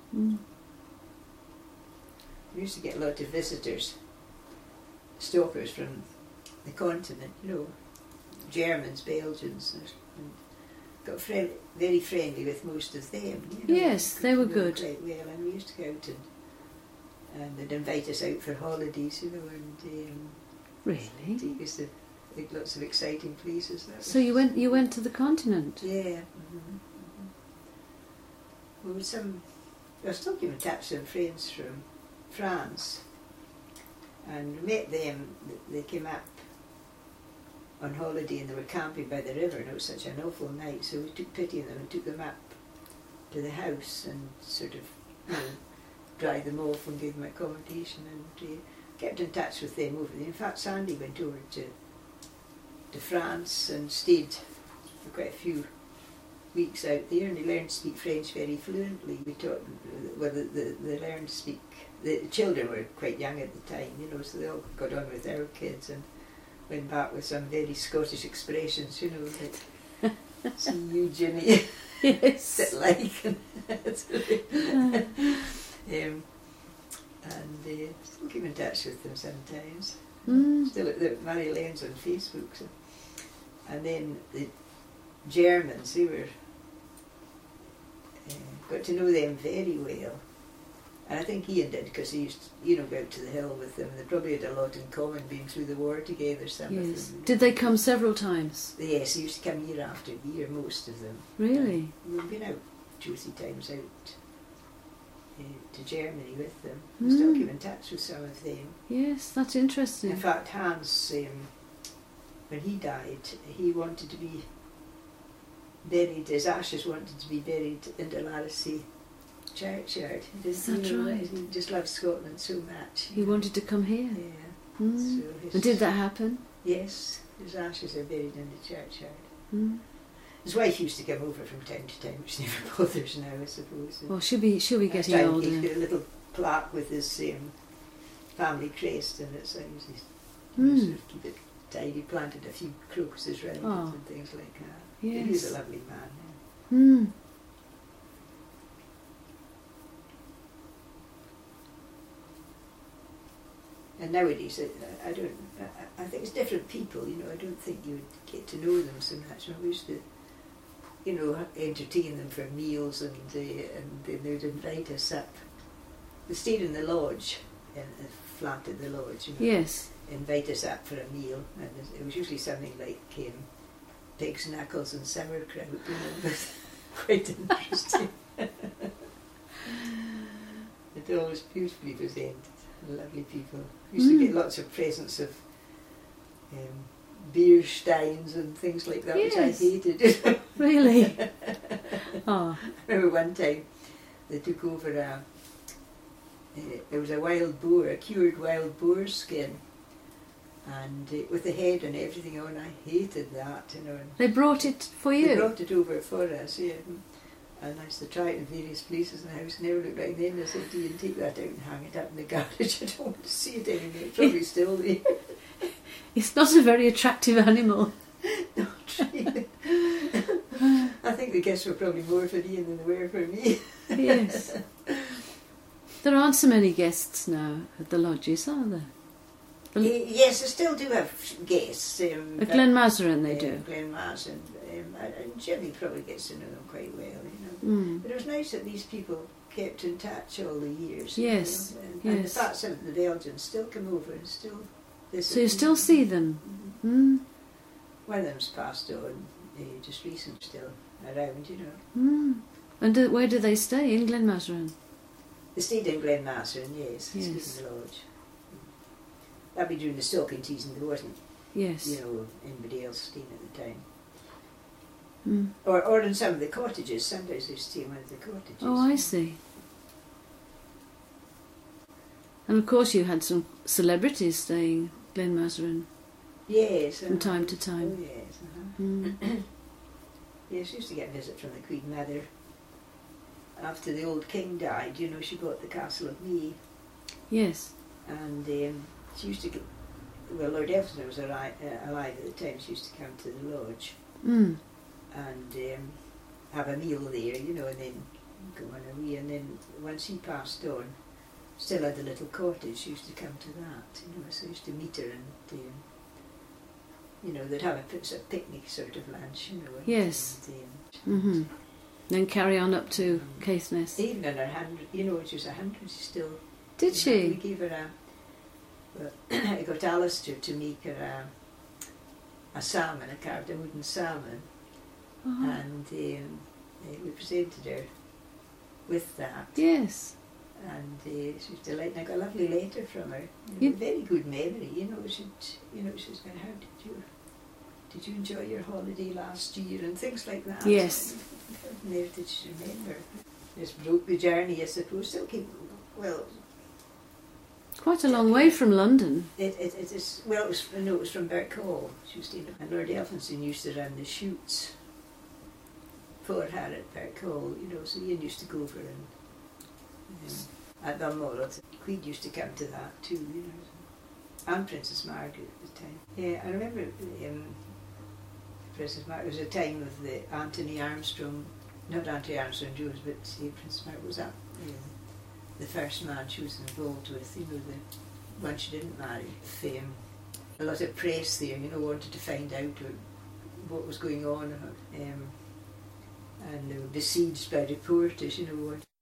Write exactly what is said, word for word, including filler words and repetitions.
Mm. We used to get a lot of visitors, stalkers from the continent, you know, Germans, Belgians, and got friend, very friendly with most of them. You know, Yes, they were good. Quite well, and we used to go out and, and they'd invite us out for holidays, you know, and um, Really? take us to like, lots of exciting places. That So you went you went to the continent? Yeah. Mm-hmm, mm-hmm. Well, with some, I was talking with taps and friends from France, and we met them. They came up on holiday and they were camping by the river, and it was such an awful night, so we took pity on them and took them up to the house and sort of, you know, dried them off and gave them accommodation, and uh, kept in touch with them over there. In fact, Sandy went over to to France and stayed for quite a few weeks out there, and he learned to speak French very fluently. We taught them, well, the, the, they learned to speak, the children were quite young at the time, you know, so they all got on with our kids and went back with some very Scottish expressions, you know, like, see you, Ginny, Yes. sit like, and, um, and uh, still keep in touch with them sometimes. Mm. Still at the Mary Lane's on Facebook. So. And then the Germans, they were, uh, got to know them very well. And I think Ian did, because he used to, you know, go out to the hill with them. They probably had a lot in common, being through the war together, some Yes. of them. Did they come several times? Yes, they used to come year after year, most of them. Really? And we've been out two or three times out uh, to Germany with them. We still Mm. keep in touch with some of them. Yes, that's interesting. In fact, Hans, um, when he died, he wanted to be buried, his ashes wanted to be buried in Delarcy churchyard. He Is that you know, right? He just loved Scotland so much. He wanted to come here. Yeah. Mm. So his, And did that happen? Yes, his ashes are buried in the churchyard. Mm. His wife used to come over from time to time, which never bothers now, I suppose. Well, she'll be she'll be I getting try and older. keep a little plaque with his um, family crest, and it's I usually Mm. sort of keep it tidy. Planted a few crocuses around Oh. it and things like that. He was Yes. a lovely man. Mm. Yeah. And nowadays, I, I don't. I, I think it's different people. You know, I don't think you would get to know them so much. I used to, you know, entertain them for meals, and uh, and then they would invite us up. We stayed in the lodge, in a flat at the lodge. You know. Yes. Invite us up for a meal, and it was usually something like um, pig's knuckles and sauerkraut, you know, but quite interesting. It always beautifully presented, lovely people. We used Mm. to get lots of presents of um, beer steins and things like that, Yes. which I hated. Really? Oh. I remember one time they took over a, uh, there was a wild boar, a cured wild boar skin, and uh, with the head and everything on. I hated that, you know. And They brought it for they you? brought it over for us, yeah. And I used to try it in various places in the house, never looked like it. Then I said, do you take that out and hang it up in the garage? I don't want to see it anymore. It's probably still there. It's not a very attractive animal. Not really. I think the guests were probably more for Ian than they were for me. Yes. There aren't so many guests now at the lodges, are there? Uh, yes, I still do have guests. Um, At Glenmazarin they uh, do. Glenmazarin, um, and, and Jimmy probably gets to know them quite well, you know. Mm. But it was nice that these people kept in touch all the years. Yes, You know, and, and yes. the fact some of the Belgians still come over and still visit. So you still see them? Mhm. Mm. One of them's passed on, uh, just recently, still around, you know. Mm. And do, where do they stay? In Glenmazarin? They stayed in Glenmazarin, yes. They Yes. stayed in the lodge. That'd be during the stalking season. There wasn't, Yes. you know, anybody else staying at the time. Mm. Or, or in some of the cottages. Sometimes they stay in one of the cottages. Oh, I see. And of course you had some celebrities staying Glenmazarin Yes. from uh, time to time. Oh, yes. Uh-huh. Mm. Yes, used to get a visit from the Queen Mother. After the old king died, you know, she bought the castle of Mee, Yes. and um, she used to get, well, Lord Elphinstone was alive, uh, alive at the time. She used to come to the lodge Mm. and um, have a meal there, you know, and then go on a wee, and then once he passed on, still had a little cottage. She used to come to that, you know, so I used to meet her and, um, you know, they'd have a, p- a picnic sort of lunch, you know. And, Yes. And, um, Mm-hmm. Then carry on up to Caithness. even in her hundred, you know, when she was a hundred, she still. Did you know, she? We gave her a. Well, I got Alistair to make her a, a salmon, a carved a wooden salmon, Oh, and um, uh, we presented her with that. yes. And uh, she was delighted. I got a lovely letter from her. You You- know, very good memory. You know, she'd, you know, she was going, "How did you, did you enjoy your holiday last year?" and things like that. Yes. Never did she remember. Just broke the journey, I suppose. Still keep, well, Quite a long way from London. it, it, it is, well, it was, no, it was from Birkhall. She was staying, and Lord Elphinstone used to run the shoots for her at Birkhall, you know, so Ian used to go over and um, at Balmoral. Queen used to come to that too, you know, and Princess Margaret at the time. Yeah, I remember um, Princess Margaret, it was a time of the Anthony Armstrong, not Anthony Armstrong Jones, but see, Princess Margaret was up. Um, the first man she was involved with, you know, the one she didn't marry. Um, a lot of press there, you know, wanted to find out what, what was going on, um, and they were besieged by reporters, you know, what